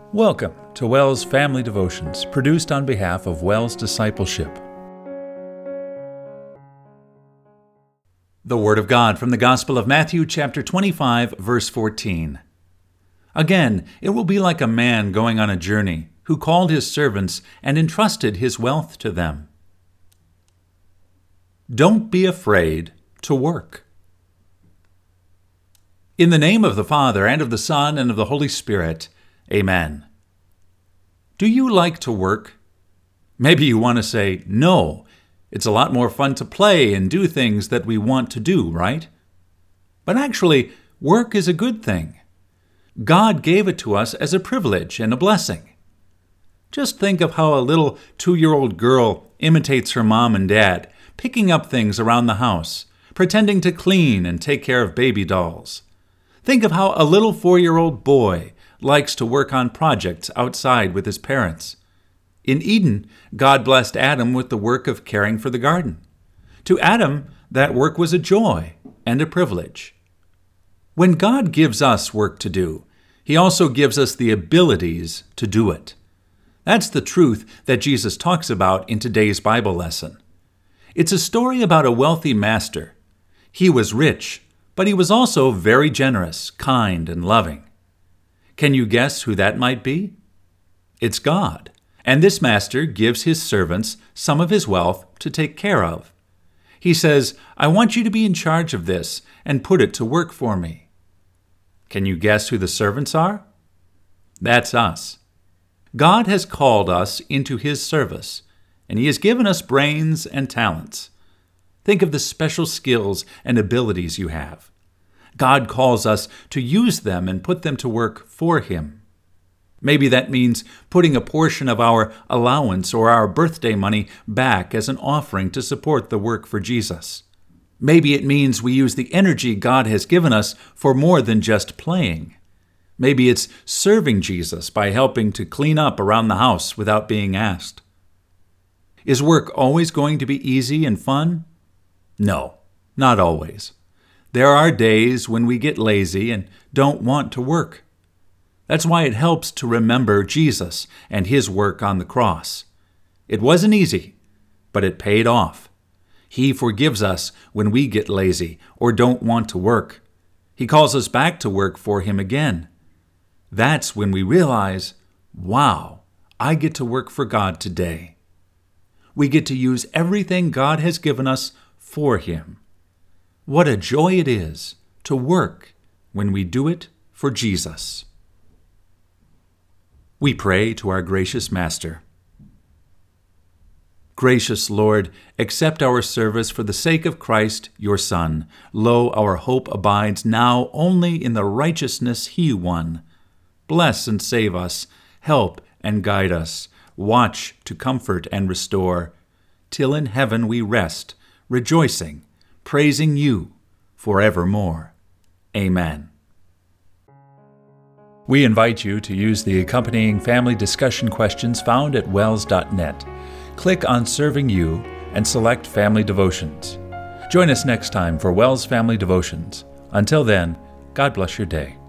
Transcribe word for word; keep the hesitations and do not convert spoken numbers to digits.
Welcome to WELS Family Devotions, produced on behalf of WELS Discipleship. The Word of God from the Gospel of Matthew, chapter twenty-five, verse fourteen. Again, it will be like a man going on a journey, who called his servants and entrusted his wealth to them. Don't be afraid to work. In the name of the Father, and of the Son, and of the Holy Spirit, Amen. Do you like to work? Maybe you want to say, no, it's a lot more fun to play and do things that we want to do, right? But actually, work is a good thing. God gave it to us as a privilege and a blessing. Just think of how a little two-year-old girl imitates her mom and dad, picking up things around the house, pretending to clean and take care of baby dolls. Think of how a little four-year-old boy likes to work on projects outside with his parents. In Eden, God blessed Adam with the work of caring for the garden. To Adam, that work was a joy and a privilege. When God gives us work to do, He also gives us the abilities to do it. That's the truth that Jesus talks about in today's Bible lesson. It's a story about a wealthy master. He was rich, but he was also very generous, kind, and loving. Can you guess who that might be? It's God, and this master gives his servants some of his wealth to take care of. He says, I want you to be in charge of this and put it to work for me. Can you guess who the servants are? That's us. God has called us into His service, and He has given us brains and talents. Think of the special skills and abilities you have. God calls us to use them and put them to work for Him. Maybe that means putting a portion of our allowance or our birthday money back as an offering to support the work for Jesus. Maybe it means we use the energy God has given us for more than just playing. Maybe it's serving Jesus by helping to clean up around the house without being asked. Is work always going to be easy and fun? No, not always. There are days when we get lazy and don't want to work. That's why it helps to remember Jesus and His work on the cross. It wasn't easy, but it paid off. He forgives us when we get lazy or don't want to work. He calls us back to work for Him again. That's when we realize, wow, I get to work for God today. We get to use everything God has given us for Him. What a joy it is to work when we do it for Jesus. We pray to our gracious Master. Gracious Lord, accept our service for the sake of Christ, your Son. Lo, our hope abides now only in the righteousness He won. Bless and save us, help and guide us, watch to comfort and restore, till in heaven we rest, rejoicing, praising you forevermore. Amen. We invite you to use the accompanying family discussion questions found at wels dot net. Click on Serving You and select Family Devotions. Join us next time for WELS Family Devotions. Until then, God bless your day.